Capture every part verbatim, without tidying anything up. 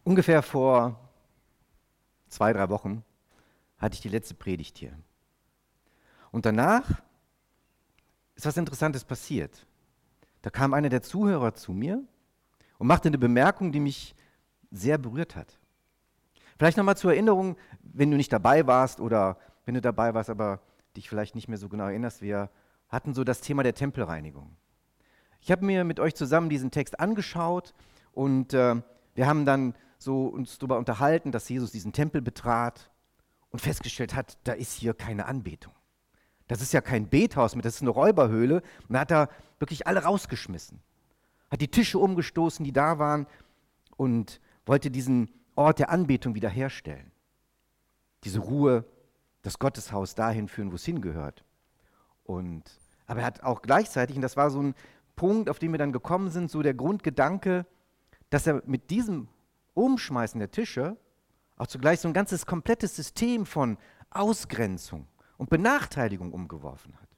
Ungefähr vor zwei, drei Wochen hatte ich die letzte Predigt hier. Und danach ist was Interessantes passiert. Da kam einer der Zuhörer zu mir und machte eine Bemerkung, die mich sehr berührt hat. Vielleicht nochmal zur Erinnerung, wenn du nicht dabei warst oder wenn du dabei warst, aber dich vielleicht nicht mehr so genau erinnerst, wir hatten so das Thema der Tempelreinigung. Ich habe mir mit euch zusammen diesen Text angeschaut und äh, wir haben dann so uns darüber unterhalten, dass Jesus diesen Tempel betrat und festgestellt hat, da ist hier keine Anbetung. Das ist ja kein Bethaus, das ist eine Räuberhöhle. Und da hat er wirklich alle rausgeschmissen. Hat die Tische umgestoßen, die da waren und wollte diesen Ort der Anbetung wiederherstellen. Diese Ruhe, das Gotteshaus dahin führen, wo es hingehört. Und, aber er hat auch gleichzeitig, und das war so ein Punkt, auf den wir dann gekommen sind, so der Grundgedanke, dass er mit diesem Umschmeißen der Tische auch zugleich so ein ganzes komplettes System von Ausgrenzung und Benachteiligung umgeworfen hat.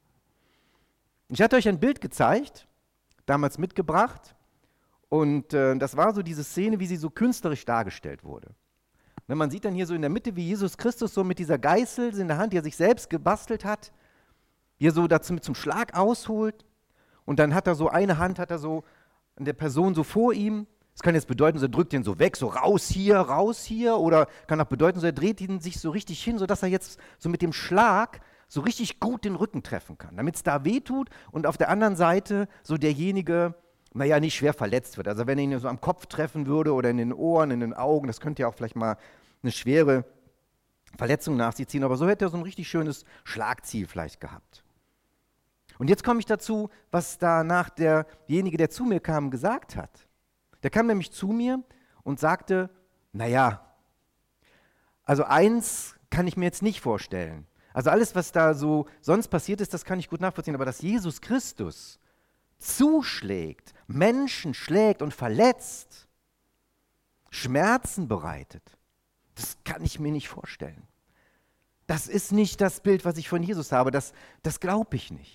Ich hatte euch ein Bild gezeigt, damals mitgebracht, und äh, das war so diese Szene, wie sie so künstlerisch dargestellt wurde. Ne, man sieht dann hier so in der Mitte, wie Jesus Christus so mit dieser Geißel in der Hand, die er sich selbst gebastelt hat, wie er so dazu mit zum Schlag ausholt, und dann hat er so eine Hand, hat er so an der Person so vor ihm. Das kann jetzt bedeuten, so er drückt den so weg, so raus hier, raus hier, oder kann auch bedeuten, so er dreht ihn sich so richtig hin, sodass er jetzt so mit dem Schlag so richtig gut den Rücken treffen kann, damit es da wehtut und auf der anderen Seite so derjenige, naja, nicht schwer verletzt wird. Also wenn er ihn so am Kopf treffen würde oder in den Ohren, in den Augen, das könnte ja auch vielleicht mal eine schwere Verletzung nach sich ziehen, aber so hätte er so ein richtig schönes Schlagziel vielleicht gehabt. Und jetzt komme ich dazu, was danach derjenige, der zu mir kam, gesagt hat. Der kam nämlich zu mir und sagte, naja, also eins kann ich mir jetzt nicht vorstellen. Also alles, was da so sonst passiert ist, das kann ich gut nachvollziehen, aber dass Jesus Christus zuschlägt, Menschen schlägt und verletzt, Schmerzen bereitet, das kann ich mir nicht vorstellen. Das ist nicht das Bild, was ich von Jesus habe, das, das glaube ich nicht.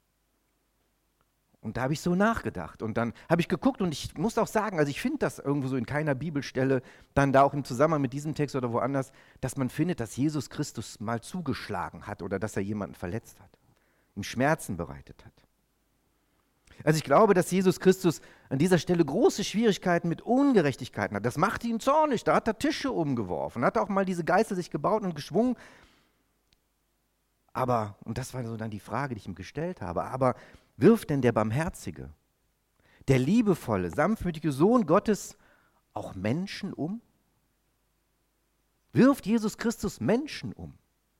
Und da habe ich so nachgedacht und dann habe ich geguckt und ich muss auch sagen, also ich finde das irgendwo so in keiner Bibelstelle, dann da auch im Zusammenhang mit diesem Text oder woanders, dass man findet, dass Jesus Christus mal zugeschlagen hat oder dass er jemanden verletzt hat, ihm Schmerzen bereitet hat. Also ich glaube, dass Jesus Christus an dieser Stelle große Schwierigkeiten mit Ungerechtigkeiten hat. Das macht ihn zornig, da hat er Tische umgeworfen, hat auch mal diese Geißel sich gebaut und geschwungen. Aber, und das war so dann die Frage, die ich ihm gestellt habe, aber wirft denn der barmherzige, der liebevolle, sanftmütige Sohn Gottes auch Menschen um? Wirft Jesus Christus Menschen um?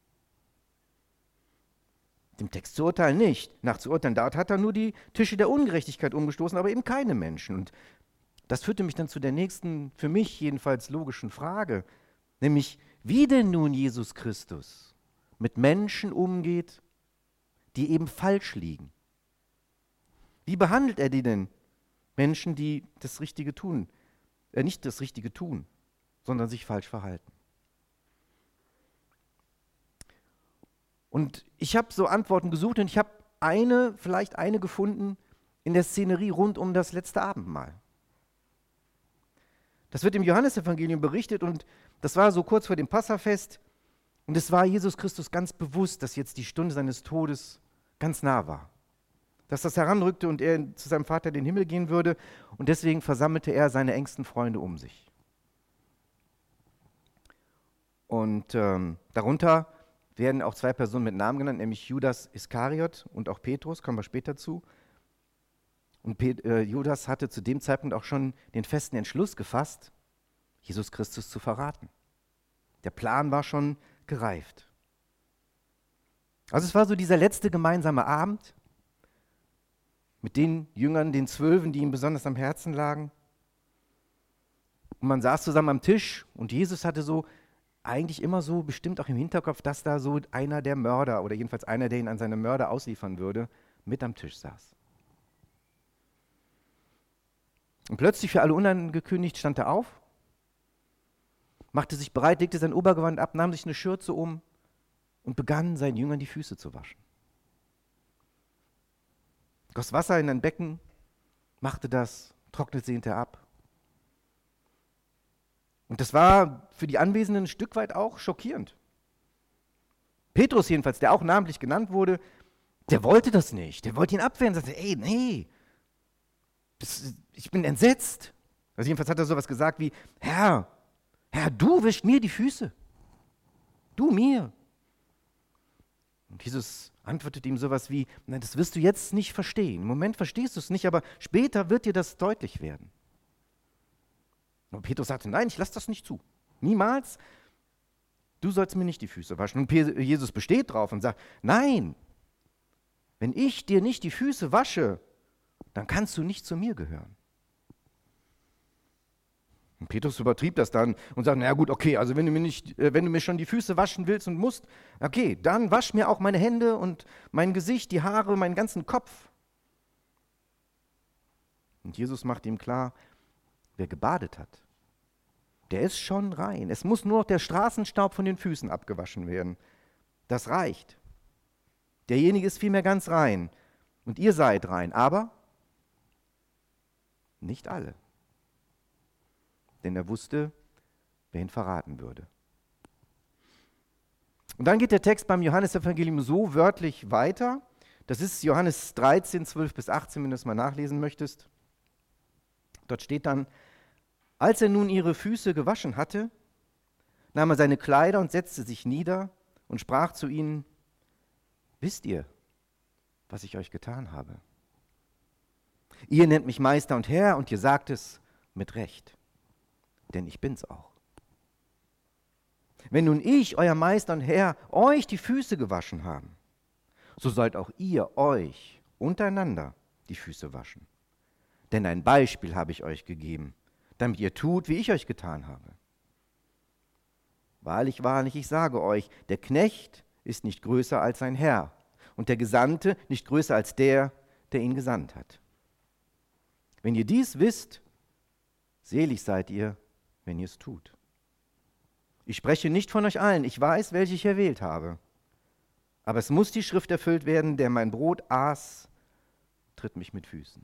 Dem Text zu urteilen nicht. Nach zu urteilen, dort hat er nur die Tische der Ungerechtigkeit umgestoßen, aber eben keine Menschen. Und das führte mich dann zu der nächsten, für mich jedenfalls logischen Frage, nämlich wie denn nun Jesus Christus mit Menschen umgeht, die eben falsch liegen. Wie behandelt er die denn? Menschen, die das Richtige tun, äh, nicht das Richtige tun, sondern sich falsch verhalten. Und ich habe so Antworten gesucht und ich habe eine, vielleicht eine gefunden in der Szenerie rund um das letzte Abendmahl. Das wird im Johannesevangelium berichtet und das war so kurz vor dem Passafest und es war Jesus Christus ganz bewusst, dass jetzt die Stunde seines Todes ganz nah war. Dass das heranrückte und er zu seinem Vater in den Himmel gehen würde und deswegen versammelte er seine engsten Freunde um sich. Und ähm, darunter werden auch zwei Personen mit Namen genannt, nämlich Judas Iskariot und auch Petrus, kommen wir später zu. Und Pet- äh, Judas hatte zu dem Zeitpunkt auch schon den festen Entschluss gefasst, Jesus Christus zu verraten. Der Plan war schon gereift. Also es war so dieser letzte gemeinsame Abend mit den Jüngern, den Zwölfen, die ihm besonders am Herzen lagen. Und man saß zusammen am Tisch und Jesus hatte so eigentlich immer so bestimmt auch im Hinterkopf, dass da so einer der Mörder oder jedenfalls einer, der ihn an seine Mörder ausliefern würde, mit am Tisch saß. Und plötzlich für alle unangekündigt stand er auf, machte sich bereit, legte sein Obergewand ab, nahm sich eine Schürze um und begann seinen Jüngern die Füße zu waschen. Goss Wasser in ein Becken, machte das, trocknete sie hinterher ab. Und das war für die Anwesenden ein Stück weit auch schockierend. Petrus jedenfalls, der auch namentlich genannt wurde, der wollte das nicht. Der wollte ihn abwehren und sagte, ey, nee, das, ich bin entsetzt. Also jedenfalls hat er sowas gesagt wie, Herr, Herr, du wischst mir die Füße. Du mir. Und Jesus antwortet ihm sowas wie, nein, das wirst du jetzt nicht verstehen. Im Moment verstehst du es nicht, aber später wird dir das deutlich werden. Und Petrus sagte, nein, ich lasse das nicht zu. Niemals. Du sollst mir nicht die Füße waschen. Und Jesus besteht drauf und sagt, nein, wenn ich dir nicht die Füße wasche, dann kannst du nicht zu mir gehören. Und Petrus übertrieb das dann und sagt, na gut, okay, also wenn du mir nicht, äh, wenn du mir schon die Füße waschen willst und musst, okay, dann wasch mir auch meine Hände und mein Gesicht, die Haare, meinen ganzen Kopf. Und Jesus macht ihm klar, wer gebadet hat, der ist schon rein. Es muss nur noch der Straßenstaub von den Füßen abgewaschen werden. Das reicht. Derjenige ist vielmehr ganz rein. Und ihr seid rein, aber nicht alle. Denn er wusste, wer ihn verraten würde. Und dann geht der Text beim Johannesevangelium so wörtlich weiter. Das ist Johannes dreizehn, zwölf bis achtzehn, wenn du es mal nachlesen möchtest. Dort steht dann, als er nun ihre Füße gewaschen hatte, nahm er seine Kleider und setzte sich nieder und sprach zu ihnen, wisst ihr, was ich euch getan habe? Ihr nennt mich Meister und Herr und ihr sagt es mit Recht, denn ich bin's auch. Wenn nun ich, euer Meister und Herr, euch die Füße gewaschen haben, so sollt auch ihr euch untereinander die Füße waschen. Denn ein Beispiel habe ich euch gegeben, damit ihr tut, wie ich euch getan habe. Wahrlich, wahrlich, ich sage euch, der Knecht ist nicht größer als sein Herr und der Gesandte nicht größer als der, der ihn gesandt hat. Wenn ihr dies wisst, selig seid ihr, wenn ihr es tut. Ich spreche nicht von euch allen, ich weiß, welche ich erwählt habe. Aber es muss die Schrift erfüllt werden, der mein Brot aß, tritt mich mit Füßen.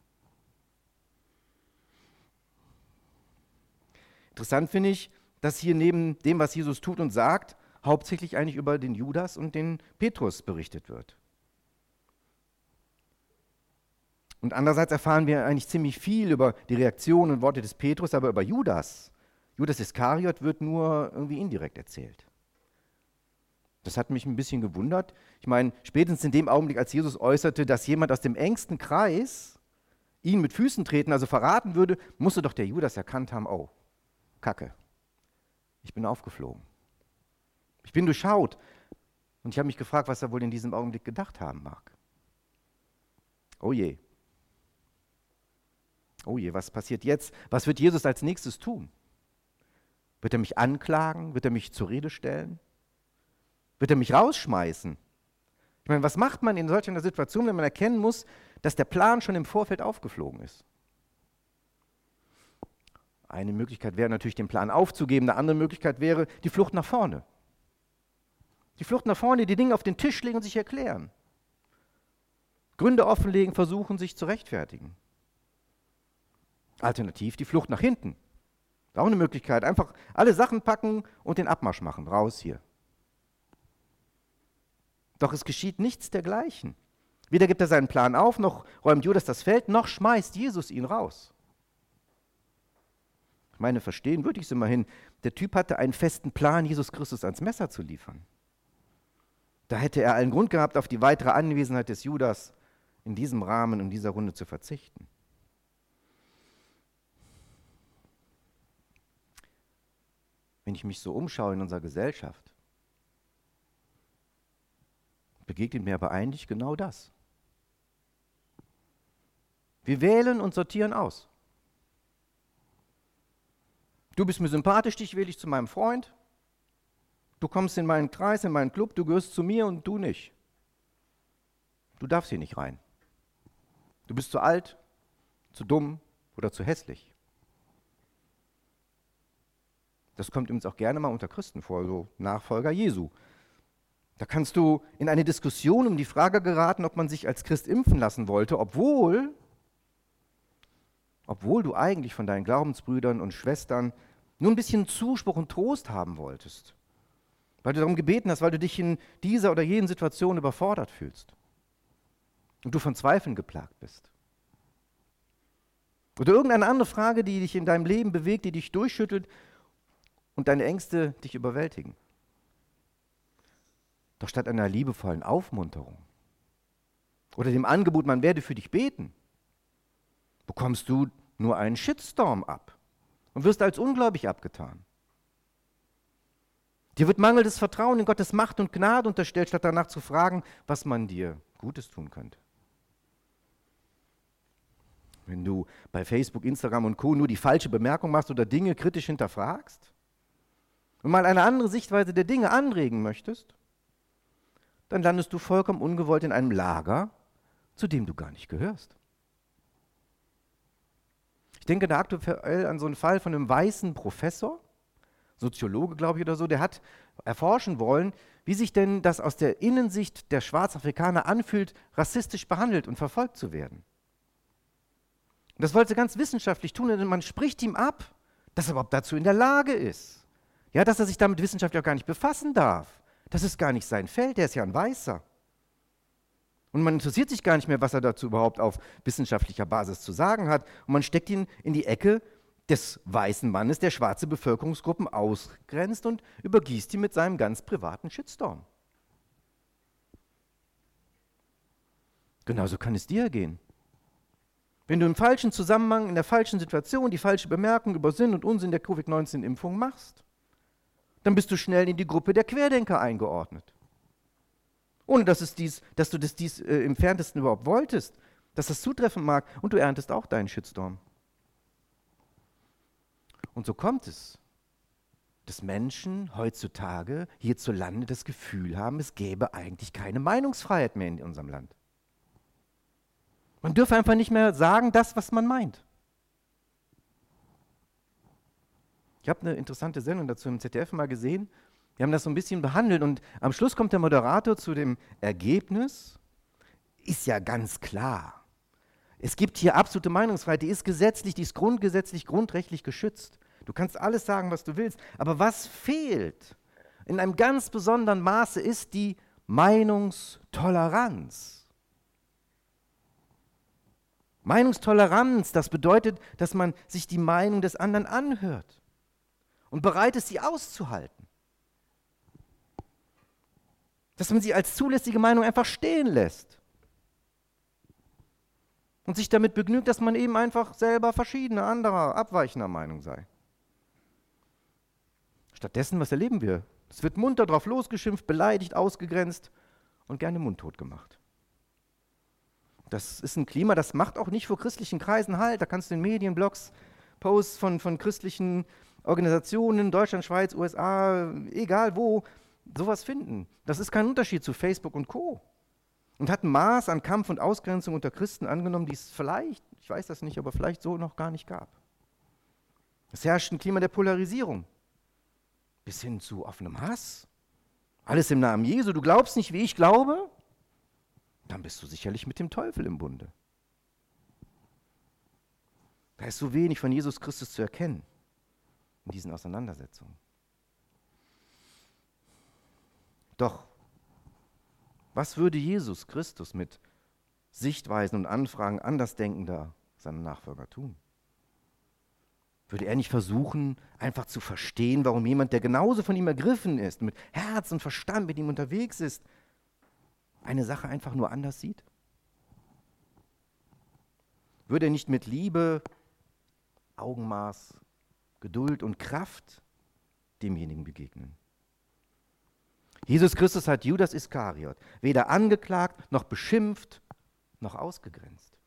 Interessant finde ich, dass hier neben dem, was Jesus tut und sagt, hauptsächlich eigentlich über den Judas und den Petrus berichtet wird. Und andererseits erfahren wir eigentlich ziemlich viel über die Reaktionen und Worte des Petrus, aber über Judas, Judas Iskariot, wird nur irgendwie indirekt erzählt. Das hat mich ein bisschen gewundert. Ich meine, spätestens in dem Augenblick, als Jesus äußerte, dass jemand aus dem engsten Kreis ihn mit Füßen treten, also verraten würde, musste doch der Judas erkannt haben, oh, Kacke, ich bin aufgeflogen. Ich bin durchschaut. Und ich habe mich gefragt, was er wohl in diesem Augenblick gedacht haben mag. Oh je. Oh je, was passiert jetzt? Was wird Jesus als nächstes tun? Wird er mich anklagen? Wird er mich zur Rede stellen? Wird er mich rausschmeißen? Ich meine, was macht man in solch einer Situation, wenn man erkennen muss, dass der Plan schon im Vorfeld aufgeflogen ist? Eine Möglichkeit wäre natürlich, den Plan aufzugeben. Eine andere Möglichkeit wäre die Flucht nach vorne. Die Flucht nach vorne, die Dinge auf den Tisch legen und sich erklären. Gründe offenlegen, versuchen, sich zu rechtfertigen. Alternativ die Flucht nach hinten. Auch eine Möglichkeit. Einfach alle Sachen packen und den Abmarsch machen. Raus hier. Doch es geschieht nichts dergleichen. Weder gibt er seinen Plan auf, noch räumt Judas das Feld, noch schmeißt Jesus ihn raus. Ich meine, verstehen würde ich es immerhin. Der Typ hatte einen festen Plan, Jesus Christus ans Messer zu liefern. Da hätte er allen Grund gehabt, auf die weitere Anwesenheit des Judas in diesem Rahmen, in dieser Runde zu verzichten. Wenn ich mich so umschaue in unserer Gesellschaft, begegnet mir aber eigentlich genau das. Wir wählen und sortieren aus. Du bist mir sympathisch, dich wähle ich zu meinem Freund. Du kommst in meinen Kreis, in meinen Club, du gehörst zu mir und du nicht. Du darfst hier nicht rein. Du bist zu alt, zu dumm oder zu hässlich. Das kommt übrigens auch gerne mal unter Christen vor, so Nachfolger Jesu. Da kannst du in eine Diskussion um die Frage geraten, ob man sich als Christ impfen lassen wollte, obwohl, obwohl du eigentlich von deinen Glaubensbrüdern und Schwestern nur ein bisschen Zuspruch und Trost haben wolltest, weil du darum gebeten hast, weil du dich in dieser oder jenen Situation überfordert fühlst und du von Zweifeln geplagt bist. Oder irgendeine andere Frage, die dich in deinem Leben bewegt, die dich durchschüttelt und deine Ängste dich überwältigen. Doch statt einer liebevollen Aufmunterung oder dem Angebot, man werde für dich beten, bekommst du nur einen Shitstorm ab und wirst als ungläubig abgetan. Dir wird mangelndes Vertrauen in Gottes Macht und Gnade unterstellt, statt danach zu fragen, was man dir Gutes tun könnte. Wenn du bei Facebook, Instagram und Co. nur die falsche Bemerkung machst oder Dinge kritisch hinterfragst und mal eine andere Sichtweise der Dinge anregen möchtest, dann landest du vollkommen ungewollt in einem Lager, zu dem du gar nicht gehörst. Ich denke da aktuell an so einen Fall von einem weißen Professor, Soziologe, glaube ich, oder so, der hat erforschen wollen, wie sich denn das aus der Innensicht der Schwarzafrikaner anfühlt, rassistisch behandelt und verfolgt zu werden. Und das wollte er ganz wissenschaftlich tun, denn man spricht ihm ab, dass er überhaupt dazu in der Lage ist. Ja, dass er sich damit wissenschaftlich auch gar nicht befassen darf. Das ist gar nicht sein Feld, der ist ja ein Weißer. Und man interessiert sich gar nicht mehr, was er dazu überhaupt auf wissenschaftlicher Basis zu sagen hat. Und man steckt ihn in die Ecke des weißen Mannes, der schwarze Bevölkerungsgruppen ausgrenzt und übergießt ihn mit seinem ganz privaten Shitstorm. Genauso kann es dir gehen. Wenn du im falschen Zusammenhang, in der falschen Situation die falsche Bemerkung über Sinn und Unsinn der Covid neunzehn Impfung machst, dann bist du schnell in die Gruppe der Querdenker eingeordnet. Ohne dass, es dies, dass du das dies äh, im Entferntesten überhaupt wolltest, dass das zutreffen mag und du erntest auch deinen Shitstorm. Und so kommt es, dass Menschen heutzutage hierzulande das Gefühl haben, es gäbe eigentlich keine Meinungsfreiheit mehr in unserem Land. Man dürfe einfach nicht mehr sagen, das, was man meint. Ich habe eine interessante Sendung dazu im Z D F mal gesehen. Wir haben das so ein bisschen behandelt und am Schluss kommt der Moderator zu dem Ergebnis, ist ja ganz klar. Es gibt hier absolute Meinungsfreiheit, die ist gesetzlich, die ist grundgesetzlich, grundrechtlich geschützt. Du kannst alles sagen, was du willst, aber was fehlt in einem ganz besonderen Maße ist die Meinungstoleranz. Meinungstoleranz, das bedeutet, dass man sich die Meinung des anderen anhört und bereit ist, sie auszuhalten. Dass man sie als zulässige Meinung einfach stehen lässt und sich damit begnügt, dass man eben einfach selber verschiedener, anderer, abweichender Meinung sei. Stattdessen, was erleben wir? Es wird munter drauf losgeschimpft, beleidigt, ausgegrenzt und gerne mundtot gemacht. Das ist ein Klima, das macht auch nicht vor christlichen Kreisen Halt. Da kannst du in Medien, Blogs, Posts von, von christlichen Organisationen, Deutschland, Schweiz, U S A, egal wo, sowas finden. Das ist kein Unterschied zu Facebook und Co. Und hat ein Maß an Kampf und Ausgrenzung unter Christen angenommen, die es vielleicht, ich weiß das nicht, aber vielleicht so noch gar nicht gab. Es herrscht ein Klima der Polarisierung, bis hin zu offenem Hass. Alles im Namen Jesu. Du glaubst nicht, wie ich glaube? Dann bist du sicherlich mit dem Teufel im Bunde. Da ist so wenig von Jesus Christus zu erkennen in diesen Auseinandersetzungen. Doch, was würde Jesus Christus mit Sichtweisen und Anfragen andersdenkender seiner Nachfolger tun? Würde er nicht versuchen, einfach zu verstehen, warum jemand, der genauso von ihm ergriffen ist, mit Herz und Verstand mit ihm unterwegs ist, eine Sache einfach nur anders sieht? Würde er nicht mit Liebe, Augenmaß, Geduld und Kraft demjenigen begegnen? Jesus Christus hat Judas Iskariot weder angeklagt, noch beschimpft, noch ausgegrenzt.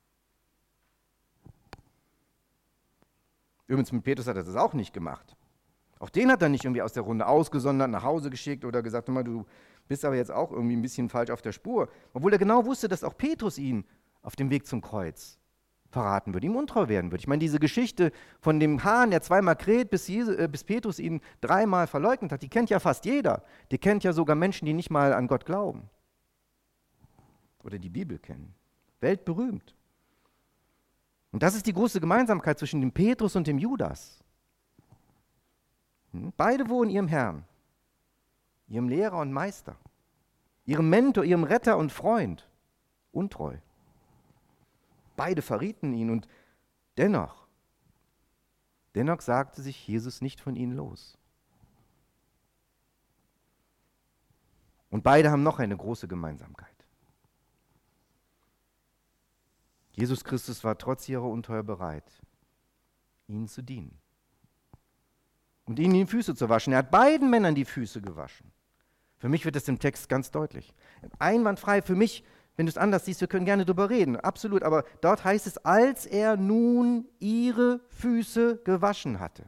Übrigens mit Petrus hat er das auch nicht gemacht. Auch den hat er nicht irgendwie aus der Runde ausgesondert, nach Hause geschickt oder gesagt, hör mal, du bist aber jetzt auch irgendwie ein bisschen falsch auf der Spur. Obwohl er genau wusste, dass auch Petrus ihn auf dem Weg zum Kreuz verraten würde, ihm untreu werden würde. Ich meine, diese Geschichte von dem Hahn, der zweimal kräht, bis, Jesus, äh, bis Petrus ihn dreimal verleugnet hat, die kennt ja fast jeder. Die kennt ja sogar Menschen, die nicht mal an Gott glauben oder die Bibel kennen. Weltberühmt. Und das ist die große Gemeinsamkeit zwischen dem Petrus und dem Judas. Hm? Beide wurden ihrem Herrn, ihrem Lehrer und Meister, ihrem Mentor, ihrem Retter und Freund untreu. Beide verrieten ihn und dennoch, dennoch sagte sich Jesus nicht von ihnen los. Und beide haben noch eine große Gemeinsamkeit. Jesus Christus war trotz ihrer Untreue bereit, ihnen zu dienen und ihnen die Füße zu waschen. Er hat beiden Männern die Füße gewaschen. Für mich wird das im Text ganz deutlich. Einwandfrei für mich, wenn du es anders siehst, wir können gerne darüber reden, absolut. Aber dort heißt es, als er nun ihre Füße gewaschen hatte.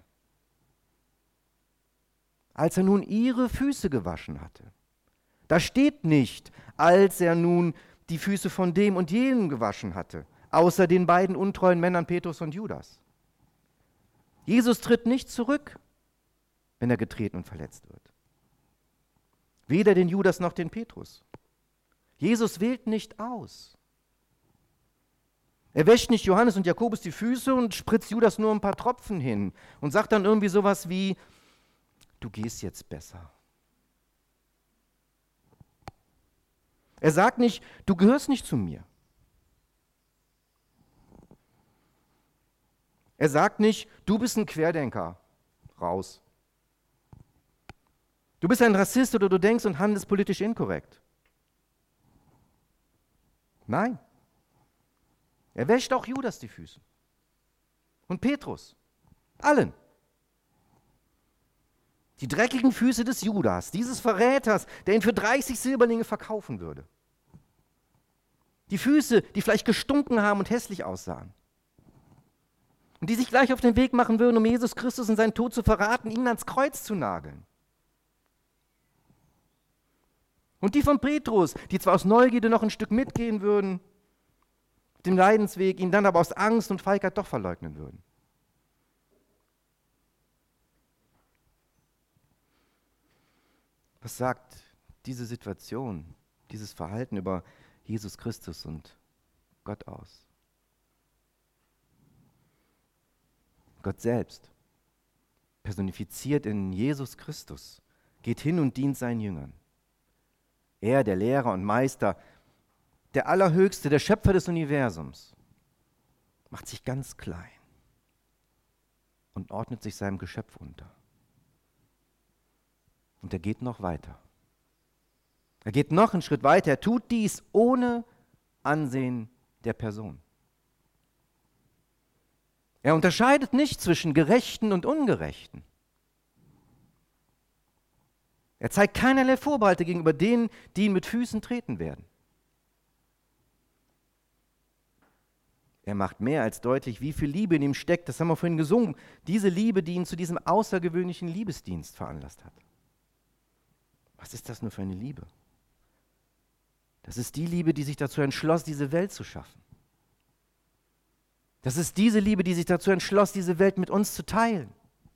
Als er nun ihre Füße gewaschen hatte. Da steht nicht, als er nun die Füße von dem und jenem gewaschen hatte, außer den beiden untreuen Männern Petrus und Judas. Jesus tritt nicht zurück, wenn er getreten und verletzt wird. Weder den Judas noch den Petrus. Jesus wählt nicht aus. Er wäscht nicht Johannes und Jakobus die Füße und spritzt Judas nur ein paar Tropfen hin und sagt dann irgendwie sowas wie, du gehst jetzt besser. Er sagt nicht, du gehörst nicht zu mir. Er sagt nicht, du bist ein Querdenker, raus. Du bist ein Rassist oder du denkst und handelst politisch inkorrekt. Nein. Er wäscht auch Judas die Füße. Und Petrus. Allen. Die dreckigen Füße des Judas, dieses Verräters, der ihn für dreißig Silberlinge verkaufen würde. Die Füße, die vielleicht gestunken haben und hässlich aussahen. Und die sich gleich auf den Weg machen würden, um Jesus Christus in seinen Tod zu verraten, ihn ans Kreuz zu nageln. Und die von Petrus, die zwar aus Neugierde noch ein Stück mitgehen würden, dem Leidensweg, ihn dann aber aus Angst und Feigheit doch verleugnen würden. Was sagt diese Situation, dieses Verhalten über Jesus Christus und Gott aus? Gott selbst, personifiziert in Jesus Christus, geht hin und dient seinen Jüngern. Er, der Lehrer und Meister, der Allerhöchste, der Schöpfer des Universums, macht sich ganz klein und ordnet sich seinem Geschöpf unter. Und er geht noch weiter. Er geht noch einen Schritt weiter. Er tut dies ohne Ansehen der Person. Er unterscheidet nicht zwischen Gerechten und Ungerechten. Er zeigt keinerlei Vorbehalte gegenüber denen, die ihn mit Füßen treten werden. Er macht mehr als deutlich, wie viel Liebe in ihm steckt. Das haben wir vorhin gesungen. Diese Liebe, die ihn zu diesem außergewöhnlichen Liebesdienst veranlasst hat. Was ist das nur für eine Liebe? Das ist die Liebe, die sich dazu entschloss, diese Welt zu schaffen. Das ist diese Liebe, die sich dazu entschloss, diese Welt mit uns zu teilen.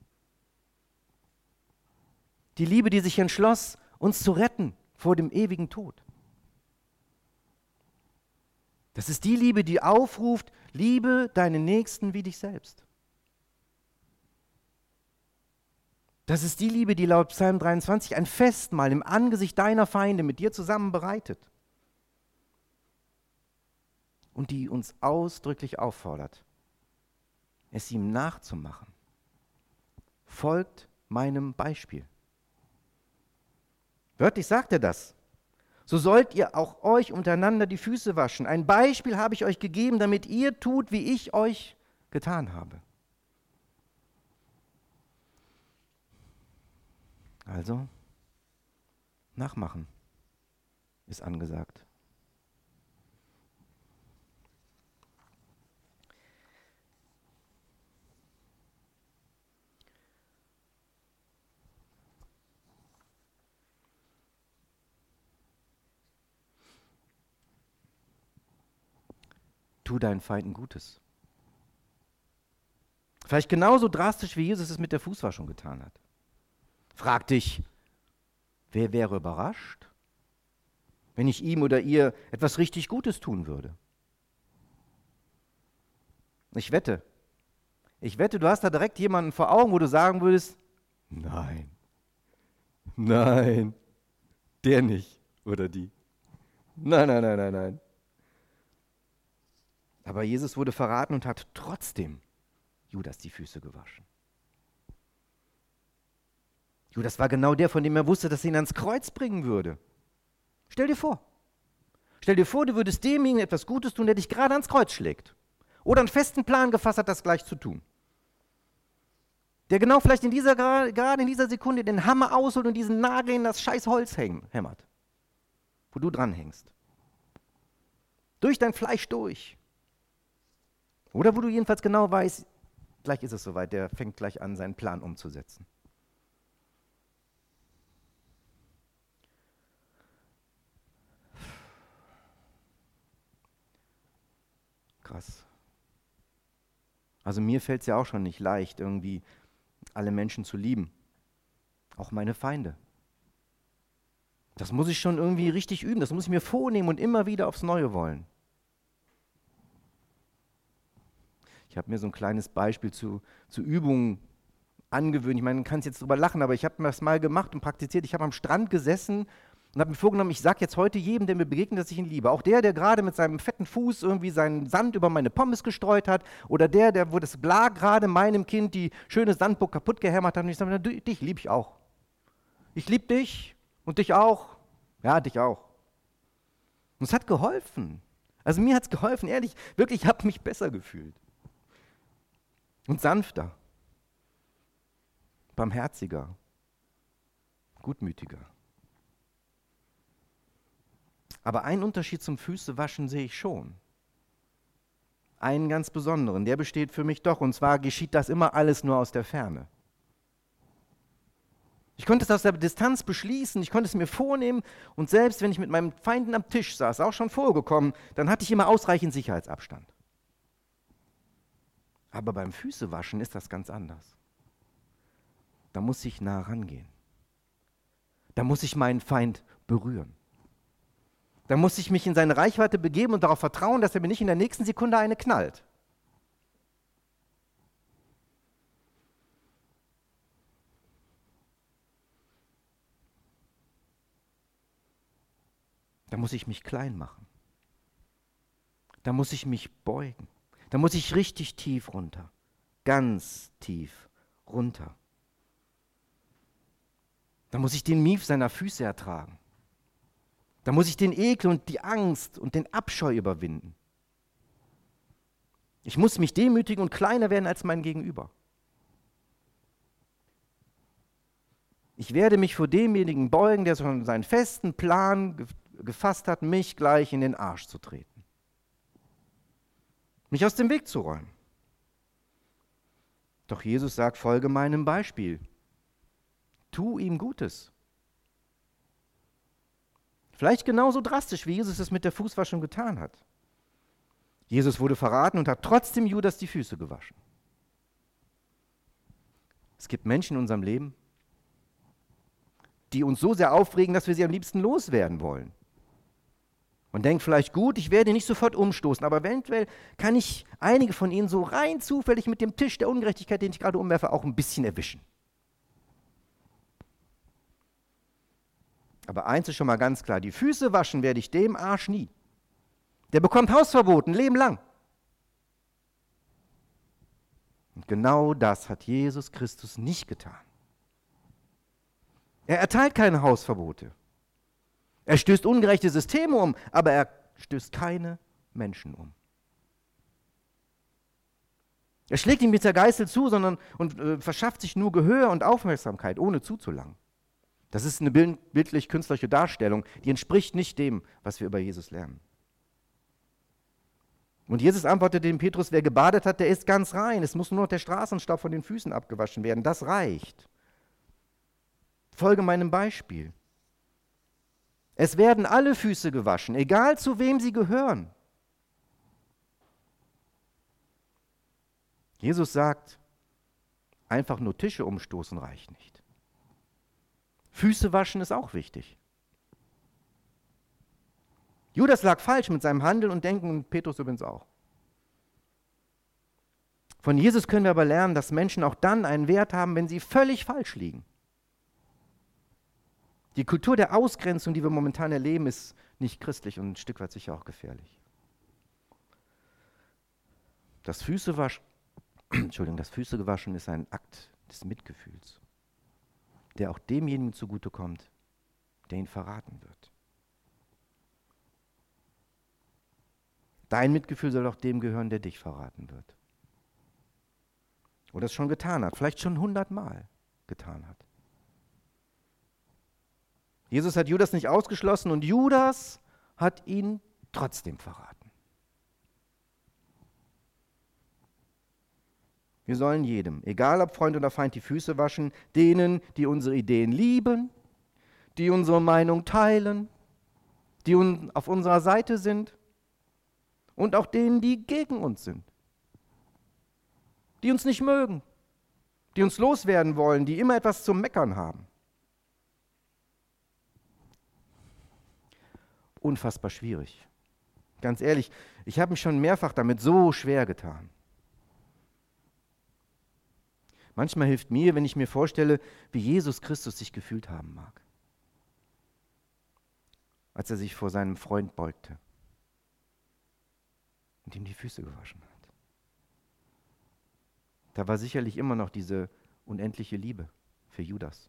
Die Liebe, die sich entschloss, uns zu retten vor dem ewigen Tod. Das ist die Liebe, die aufruft, liebe deinen Nächsten wie dich selbst. Das ist die Liebe, die laut Psalm dreiundzwanzig ein Festmahl im Angesicht deiner Feinde mit dir zusammen bereitet. Und die uns ausdrücklich auffordert, es ihm nachzumachen. Folgt meinem Beispiel. Wörtlich sagt er das. So sollt ihr auch euch untereinander die Füße waschen. Ein Beispiel habe ich euch gegeben, damit ihr tut, wie ich euch getan habe. Also, nachmachen ist angesagt. Tu deinen Feinden Gutes. Vielleicht genauso drastisch, wie Jesus es mit der Fußwaschung getan hat. Frag dich, wer wäre überrascht, wenn ich ihm oder ihr etwas richtig Gutes tun würde? Ich wette, ich wette, du hast da direkt jemanden vor Augen, wo du sagen würdest, Nein, nein, der nicht oder die. Nein, nein, nein, nein, nein. Aber Jesus wurde verraten und hat trotzdem Judas die Füße gewaschen. Judas war genau der, von dem er wusste, dass er ihn ans Kreuz bringen würde. Stell dir vor. Stell dir vor, du würdest demjenigen etwas Gutes tun, der dich gerade ans Kreuz schlägt. Oder einen festen Plan gefasst hat, das gleich zu tun. Der genau vielleicht in dieser, gerade in dieser Sekunde den Hammer ausholt und diesen Nagel in das scheiß Holz hämmert, wo du dran hängst. Durch dein Fleisch durch. Oder wo du jedenfalls genau weißt, gleich ist es soweit, der fängt gleich an, seinen Plan umzusetzen. Krass. Also mir fällt es ja auch schon nicht leicht, irgendwie alle Menschen zu lieben. Auch meine Feinde. Das muss ich schon irgendwie richtig üben, das muss ich mir vornehmen und immer wieder aufs Neue wollen. Ich habe mir so ein kleines Beispiel zu, zu Übungen angewöhnt. Ich meine, man kann es jetzt drüber lachen, aber ich habe das mal gemacht und praktiziert. Ich habe am Strand gesessen und habe mir vorgenommen, ich sage jetzt heute jedem, der mir begegnet, dass ich ihn liebe. Auch der, der gerade mit seinem fetten Fuß irgendwie seinen Sand über meine Pommes gestreut hat. Oder der, der, wo das Bla gerade meinem Kind die schöne Sandburg kaputt gehämmert hat. Und ich sage, dich liebe ich auch. Ich liebe dich und dich auch. Ja, dich auch. Und es hat geholfen. Also mir hat es geholfen, ehrlich, wirklich, ich habe mich besser gefühlt. Und sanfter, barmherziger, gutmütiger. Aber einen Unterschied zum Füßewaschen sehe ich schon. Einen ganz besonderen, der besteht für mich doch, und zwar geschieht das immer alles nur aus der Ferne. Ich konnte es aus der Distanz beschließen, ich konnte es mir vornehmen, und selbst wenn ich mit meinen Feinden am Tisch saß, auch schon vorgekommen, dann hatte ich immer ausreichend Sicherheitsabstand. Aber beim Füßewaschen ist das ganz anders. Da muss ich nah rangehen. Da muss ich meinen Feind berühren. Da muss ich mich in seine Reichweite begeben und darauf vertrauen, dass er mir nicht in der nächsten Sekunde eine knallt. Da muss ich mich klein machen. Da muss ich mich beugen. Da muss ich richtig tief runter, ganz tief runter. Da muss ich den Mief seiner Füße ertragen. Da muss ich den Ekel und die Angst und den Abscheu überwinden. Ich muss mich demütigen und kleiner werden als mein Gegenüber. Ich werde mich vor demjenigen beugen, der schon seinen festen Plan ge- gefasst hat, mich gleich in den Arsch zu treten. Mich aus dem Weg zu räumen. Doch Jesus sagt, folge meinem Beispiel. Tu ihm Gutes. Vielleicht genauso drastisch, wie Jesus es mit der Fußwaschung getan hat. Jesus wurde verraten und hat trotzdem Judas die Füße gewaschen. Es gibt Menschen in unserem Leben, die uns so sehr aufregen, dass wir sie am liebsten loswerden wollen. Man denkt vielleicht, gut, ich werde nicht sofort umstoßen, aber eventuell kann ich einige von ihnen so rein zufällig mit dem Tisch der Ungerechtigkeit, den ich gerade umwerfe, auch ein bisschen erwischen. Aber eins ist schon mal ganz klar, die Füße waschen werde ich dem Arsch nie. Der bekommt Hausverbot ein Leben lang. Und genau das hat Jesus Christus nicht getan. Er erteilt keine Hausverbote. Er stößt ungerechte Systeme um, aber er stößt keine Menschen um. Er schlägt ihm mit der Geißel zu, sondern und äh, verschafft sich nur Gehör und Aufmerksamkeit, ohne zuzulangen. Das ist eine bildlich-künstlerische Darstellung, die entspricht nicht dem, was wir über Jesus lernen. Und Jesus antwortete dem Petrus, wer gebadet hat, der ist ganz rein. Es muss nur noch der Straßenstaub von den Füßen abgewaschen werden. Das reicht. Folge meinem Beispiel. Es werden alle Füße gewaschen, egal zu wem sie gehören. Jesus sagt, einfach nur Tische umstoßen reicht nicht. Füße waschen ist auch wichtig. Judas lag falsch mit seinem Handeln und Denken und Petrus übrigens auch. Von Jesus können wir aber lernen, dass Menschen auch dann einen Wert haben, wenn sie völlig falsch liegen. Die Kultur der Ausgrenzung, die wir momentan erleben, ist nicht christlich und ein Stück weit sicher auch gefährlich. Das Füßewaschen, Entschuldigung, das Füßegewaschen ist ein Akt des Mitgefühls, der auch demjenigen zugutekommt, der ihn verraten wird. Dein Mitgefühl soll auch dem gehören, der dich verraten wird. Oder es schon getan hat, vielleicht schon hundertmal getan hat. Jesus hat Judas nicht ausgeschlossen und Judas hat ihn trotzdem verraten. Wir sollen jedem, egal ob Freund oder Feind, die Füße waschen, denen, die unsere Ideen lieben, die unsere Meinung teilen, die un- auf unserer Seite sind und auch denen, die gegen uns sind, die uns nicht mögen, die uns loswerden wollen, die immer etwas zum Meckern haben. Unfassbar schwierig. Ganz ehrlich, ich habe mich schon mehrfach damit so schwer getan. Manchmal hilft mir, wenn ich mir vorstelle, wie Jesus Christus sich gefühlt haben mag, als er sich vor seinem Freund beugte und ihm die Füße gewaschen hat. Da war sicherlich immer noch diese unendliche Liebe für Judas.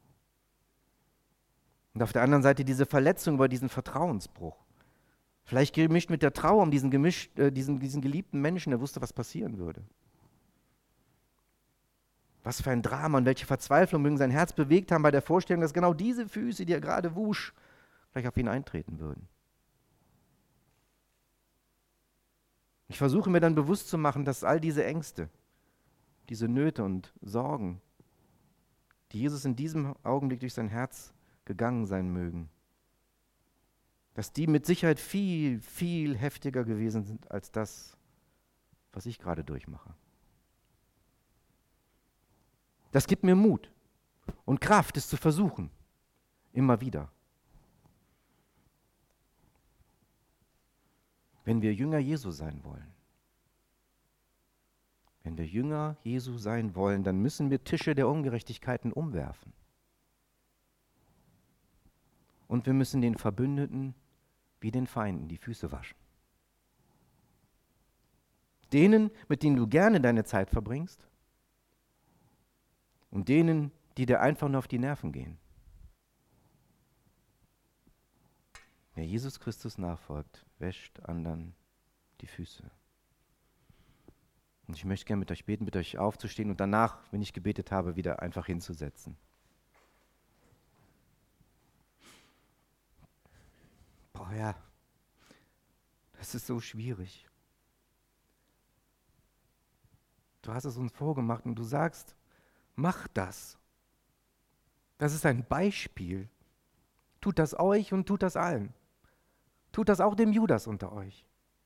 Und auf der anderen Seite diese Verletzung über diesen Vertrauensbruch. Vielleicht gemischt mit der Trauer um diesen, gemischt, äh, diesen, diesen geliebten Menschen, der wusste, was passieren würde. Was für ein Drama und welche Verzweiflung mögen sein Herz bewegt haben bei der Vorstellung, dass genau diese Füße, die er gerade wusch, gleich auf ihn eintreten würden. Ich versuche mir dann bewusst zu machen, dass all diese Ängste, diese Nöte und Sorgen, die Jesus in diesem Augenblick durch sein Herz gegangen sein mögen, dass die mit Sicherheit viel, viel heftiger gewesen sind als das, was ich gerade durchmache. Das gibt mir Mut und Kraft, es zu versuchen, immer wieder. Wenn wir Jünger Jesu sein wollen, wenn wir Jünger Jesu sein wollen, dann müssen wir Tische der Ungerechtigkeiten umwerfen. Und wir müssen den Verbündeten wie den Feinden die Füße waschen. Denen, mit denen du gerne deine Zeit verbringst, und denen, die dir einfach nur auf die Nerven gehen. Wer Jesus Christus nachfolgt, wäscht anderen die Füße. Und ich möchte gerne mit euch beten, mit euch aufzustehen und danach, wenn ich gebetet habe, wieder einfach hinzusetzen. Boah, ja, das ist so schwierig. Du hast es uns vorgemacht und du sagst, mach das. Das ist ein Beispiel. Tut das euch und tut das allen. Tut das auch dem Judas unter euch.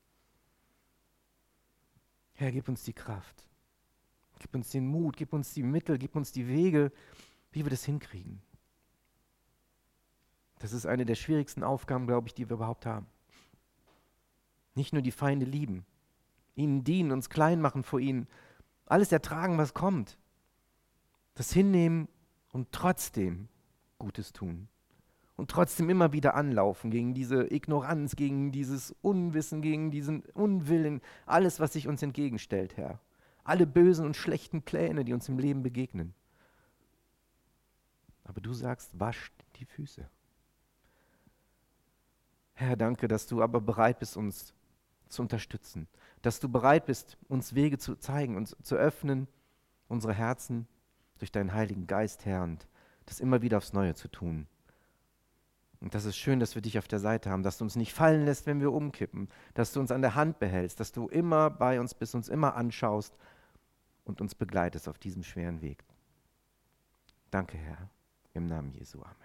Herr, gib uns die Kraft. Gib uns den Mut, gib uns die Mittel, gib uns die Wege, wie wir das hinkriegen. Das ist eine der schwierigsten Aufgaben, glaube ich, die wir überhaupt haben. Nicht nur die Feinde lieben, ihnen dienen, uns klein machen vor ihnen, alles ertragen, was kommt. Das hinnehmen und trotzdem Gutes tun. Und trotzdem immer wieder anlaufen gegen diese Ignoranz, gegen dieses Unwissen, gegen diesen Unwillen, alles, was sich uns entgegenstellt, Herr. Alle bösen und schlechten Pläne, die uns im Leben begegnen. Aber du sagst, wascht die Füße. Herr, danke, dass du aber bereit bist, uns zu unterstützen. Dass du bereit bist, uns Wege zu zeigen, uns zu öffnen, unsere Herzen durch deinen Heiligen Geist, Herr, und das immer wieder aufs Neue zu tun. Und das ist schön, dass wir dich auf der Seite haben, dass du uns nicht fallen lässt, wenn wir umkippen, dass du uns an der Hand behältst, dass du immer bei uns bist, uns immer anschaust und uns begleitest auf diesem schweren Weg. Danke, Herr, im Namen Jesu. Amen.